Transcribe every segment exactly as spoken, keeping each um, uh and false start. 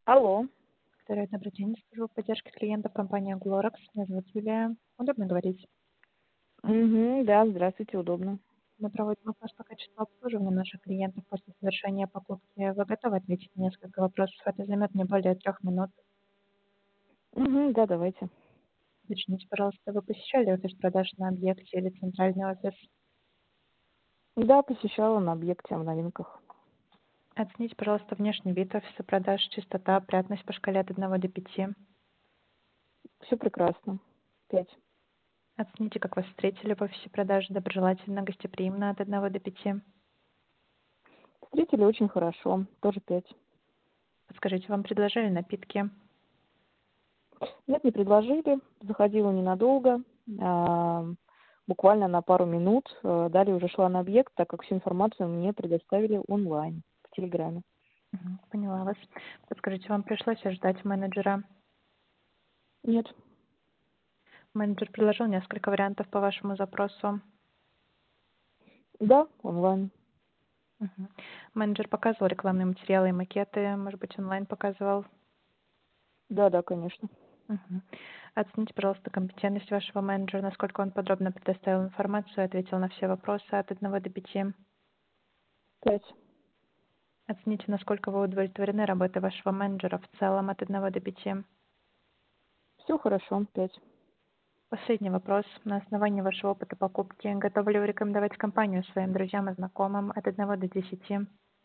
Алло. Второй добрый день. Служба поддержки клиентов компании Glorex. Меня зовут Юлия. Удобно говорить? Мгм. Да, здравствуйте, удобно. Мы проводим опрос по качеству обслуживания наших клиентов после совершения покупки. Вы готовы ответить на несколько вопросов? Это займет не более трех минут. Мгм. Да, давайте. Уточните, пожалуйста, вы посещали офис продаж на объекте или центральный офис? Да, посещала на объекте в новинках. Оцените, пожалуйста, внешний вид офиса продаж, чистота, опрятность по шкале от одного до пяти. Все прекрасно. Пять. Оцените, как вас встретили в офисе продаж, доброжелательно, гостеприимно от одного до пяти. Встретили очень хорошо. Тоже пять. Подскажите, вам предложили напитки? Нет, не предложили. Заходила ненадолго, а, буквально на пару минут. Э, Далее уже шла на объект, так как всю информацию мне предоставили онлайн в Телеграме. Мгм, поняла вас. Подскажите, вам пришлось ожидать менеджера? Нет. Менеджер предложил несколько вариантов по вашему запросу. Да, онлайн. Мгм. Менеджер показывал рекламные материалы и макеты, может быть, онлайн показывал. Да, да, конечно. Мгм. Оцените, пожалуйста, компетентность вашего менеджера, насколько он подробно предоставил информацию, ответил на все вопросы от одного до пяти. Пять. Оцените, насколько вы удовлетворены работой вашего менеджера в целом от одного до пяти. Все хорошо. Пять. Последний вопрос. На основании вашего опыта покупки, готовы ли вы рекомендовать компанию своим друзьям и знакомым от одного до десяти?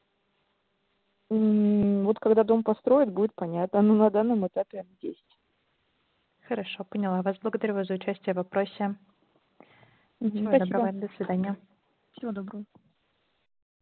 М, Вот когда дом построят, будет понятно. Но на данном этапе десять. Хорошо, поняла вас. Благодарю вас за участие в вопросе. Мгм. Всего Спасибо. доброго, до свидания. Всего доброго.